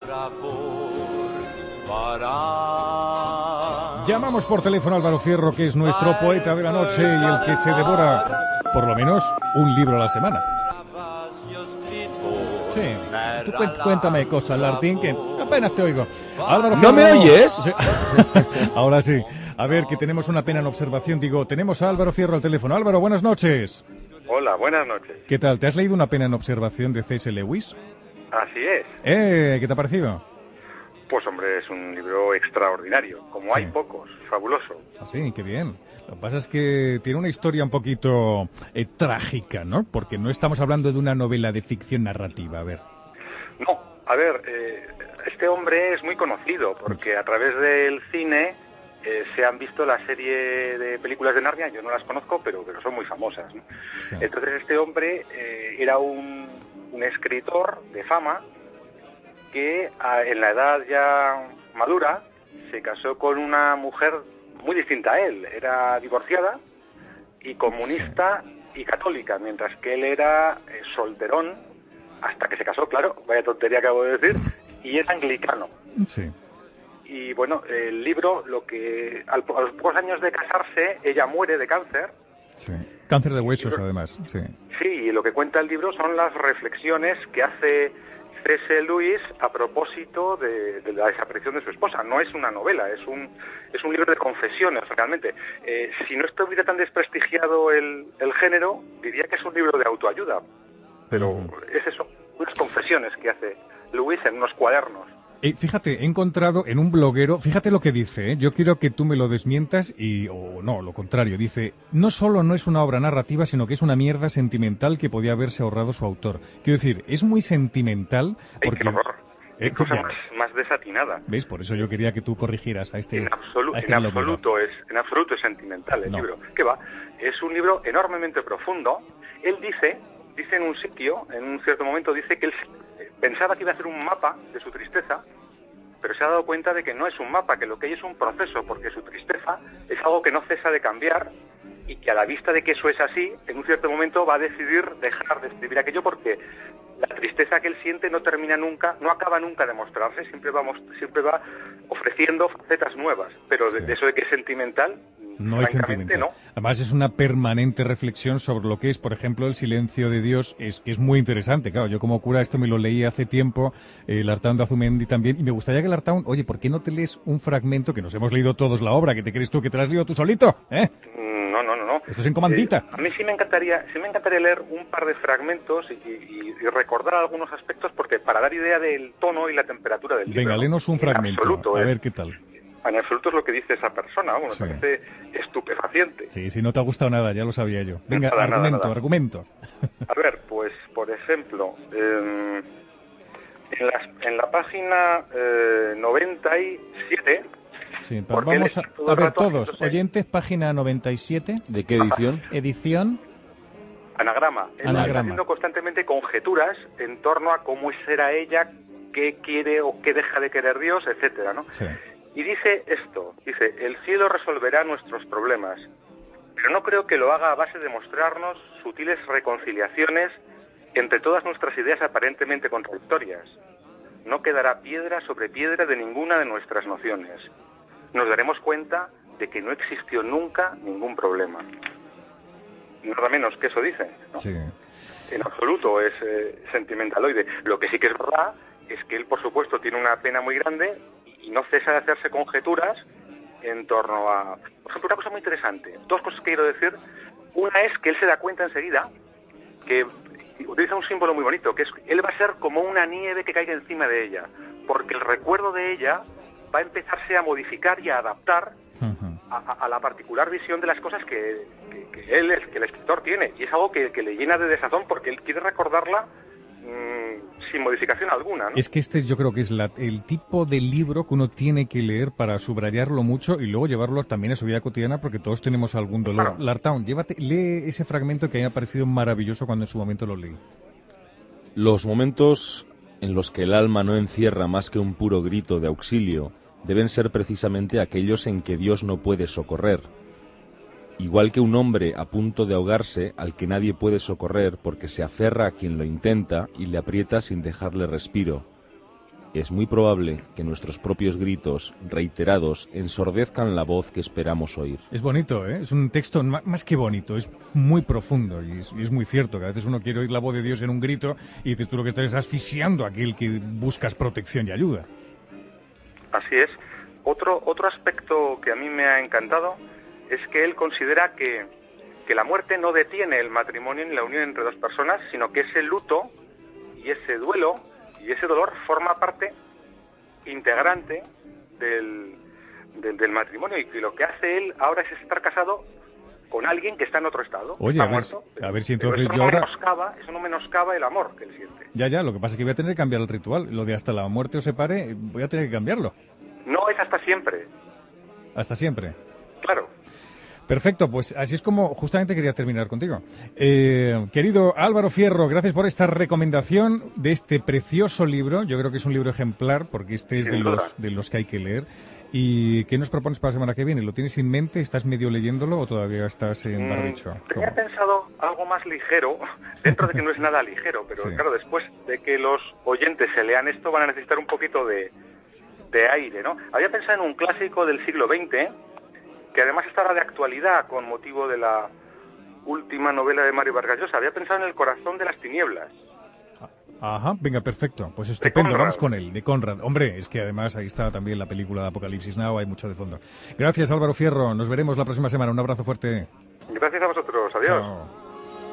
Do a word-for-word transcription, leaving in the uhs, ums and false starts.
Llamamos por teléfono a Álvaro Fierro, que es nuestro poeta de la noche y el que se devora, por lo menos, un libro a la semana. Sí, tú cuéntame cosas, Lartín, que apenas te oigo. Álvaro Fierro, ¿no me oyes? Ahora sí. A ver, que tenemos una pena en observación. Digo, tenemos a Álvaro Fierro al teléfono. Álvaro, buenas noches. Hola, buenas noches. ¿Qué tal? ¿Te has leído Una pena en observación de C S Lewis? Así es. Eh, ¿qué te ha parecido? Pues hombre, es un libro extraordinario, como Sí. hay pocos, fabuloso. Ah, sí, qué bien. Lo que pasa es que tiene una historia un poquito eh, trágica, ¿no? Porque no estamos hablando de una novela de ficción narrativa, a ver. No, a ver, eh, este hombre es muy conocido porque a través del cine eh, se han visto la serie de películas de Narnia, yo no las conozco, pero, pero son muy famosas, ¿no? Sí. Entonces este hombre eh, era un, un escritor de fama que a, en la edad ya madura se casó con una mujer muy distinta a él. Era divorciada y comunista sí. y católica, mientras que él era eh, solterón hasta que se casó, claro, vaya tontería que acabo de decir, y es anglicano. Sí. Y bueno, el libro, lo que al, a los pocos años de casarse, ella muere de cáncer. Sí. Cáncer de huesos, libro, además. Sí. Sí, y lo que cuenta el libro son las reflexiones que hace C S Lewis a propósito de, de la desaparición de su esposa. No es una novela, es un es un libro de confesiones, realmente. Eh, si no estuviera tan desprestigiado el, el género, diría que es un libro de autoayuda. Pero uh-huh. es eso, unas confesiones que hace Lewis en unos cuadernos. Eh, fíjate, he encontrado en un bloguero, fíjate lo que dice, ¿eh? Yo quiero que tú me lo desmientas y, o no, lo contrario, dice, no solo no es una obra narrativa, sino que es una mierda sentimental que podía haberse ahorrado su autor. Quiero decir, es muy sentimental porque... ¡Qué horror! Qué cosa más, más desatinada. ¿Ves? Por eso yo quería que tú corrigieras a este... En, absolu a este en, absoluto, es, en absoluto es sentimental el no. libro. ¿Qué va? Es un libro enormemente profundo. Él dice, dice en un sitio, en un cierto momento, dice que él pensaba que iba a hacer un mapa de su tristeza, pero se ha dado cuenta de que no es un mapa, que lo que hay es un proceso, porque su tristeza es algo que no cesa de cambiar y que a la vista de que eso es así, en un cierto momento va a decidir dejar de escribir aquello porque la tristeza que él siente no termina nunca, no acaba nunca de mostrarse, siempre va, siempre va ofreciendo facetas nuevas, pero de, sí. de eso de que es sentimental, no hay sentimental. No. Además es una permanente reflexión sobre lo que es, por ejemplo, el silencio de Dios, es que es muy interesante. Claro, yo como cura esto me lo leí hace tiempo, eh, el Artaun de Azumendi también, y me gustaría que el Artaun, oye, ¿por qué no te lees un fragmento que nos hemos leído todos la obra? ¿Qué te crees tú que te la has leído tú solito? ¿Eh? No, no, no, no. Esto es en comandita. Eh, a mí sí me encantaría, sí me encantaría leer un par de fragmentos y, y, y recordar algunos aspectos, porque para dar idea del tono y la temperatura del Venga, libro. Venga, léenos un fragmento, absoluto, a ver qué tal. En absoluto es lo que dice esa persona, bueno, sí. me parece estupefaciente. Sí, si no te ha gustado nada, ya lo sabía yo. Venga, nada, argumento, nada, nada. argumento. A ver, pues, por ejemplo, eh, en, las, en la página eh, noventa y siete... Sí, pero vamos a, a ver todos, haciéndose... oyentes, página noventa y siete. ¿De qué edición? Edición... Anagrama. Él Anagrama. está haciendo constantemente conjeturas en torno a cómo será ella, qué quiere o qué deja de querer Dios, etcétera, ¿no? Sí. Y dice esto, dice, el cielo resolverá nuestros problemas, pero no creo que lo haga a base de mostrarnos sutiles reconciliaciones entre todas nuestras ideas aparentemente contradictorias. No quedará piedra sobre piedra de ninguna de nuestras nociones. Nos daremos cuenta de que no existió nunca ningún problema. Nada menos que eso dice, ¿no? Sí. En absoluto es eh, sentimentaloide. Lo que sí que es verdad es que él, por supuesto, tiene una pena muy grande y no cesa de hacerse conjeturas en torno a... Por ejemplo, una cosa muy interesante. Dos cosas que quiero decir. Una es que él se da cuenta enseguida que utiliza un símbolo muy bonito, que es él va a ser como una nieve que caiga encima de ella, porque el recuerdo de ella va a empezarse a modificar y a adaptar uh-huh. a, a la particular visión de las cosas que, que, que él, que el escritor tiene. Y es algo que, que le llena de desazón porque él quiere recordarla sin modificación alguna, ¿no? Es que este yo creo que es la, el tipo de libro que uno tiene que leer para subrayarlo mucho y luego llevarlo también a su vida cotidiana porque todos tenemos algún dolor. Claro. Lartaun, llévate, lee ese fragmento que a mí me ha parecido maravilloso cuando en su momento lo leí. Los momentos en los que el alma no encierra más que un puro grito de auxilio deben ser precisamente aquellos en que Dios no puede socorrer. Igual que un hombre a punto de ahogarse al que nadie puede socorrer porque se aferra a quien lo intenta y le aprieta sin dejarle respiro. es muy probable que nuestros propios gritos, reiterados, ensordezcan la voz que esperamos oír. Es bonito, ¿eh? Es un texto más que bonito, es muy profundo y es, y es muy cierto que a veces uno quiere oír la voz de Dios en un grito y dices tú lo que estás es asfixiando a aquel que buscas protección y ayuda. Así es. Otro, otro aspecto que a mí me ha encantado es que él considera que, que la muerte no detiene el matrimonio ni la unión entre dos personas, sino que ese luto y ese duelo y ese dolor forma parte integrante del, del, del matrimonio, y que lo que hace él ahora es estar casado con alguien que está en otro estado. Oye, está a ver, muerto, a ver si pero entonces eso yo no ahora... menoscaba, eso no menoscaba el amor que él siente. Ya, ya, lo que pasa es que voy a tener que cambiar el ritual. Lo de hasta la muerte os separe, voy a tener que cambiarlo. No es hasta siempre. Hasta siempre. Claro. Perfecto, pues así es como justamente quería terminar contigo. Eh, querido Álvaro Fierro, gracias por esta recomendación de este precioso libro. Yo creo que es un libro ejemplar porque este es de los, de los que hay que leer. ¿Y qué nos propones para la semana que viene? ¿Lo tienes en mente? ¿Estás medio leyéndolo o todavía estás en barbicho? Mm, tenía pensado algo más ligero, dentro de que no es nada ligero, pero sí. Claro, después de que los oyentes se lean esto van a necesitar un poquito de, de aire, ¿no? Había pensado en un clásico del siglo veinte, que además estará de actualidad con motivo de la última novela de Mario Vargas Llosa. Había pensado en El corazón de las tinieblas. Ajá, venga, perfecto. Pues estupendo, vamos con él, de Conrad. Hombre, es que además ahí está también la película de Apocalipsis Now, hay mucho de fondo. Gracias, Álvaro Fierro. Nos veremos la próxima semana. Un abrazo fuerte. Gracias a vosotros. Adiós. Chao.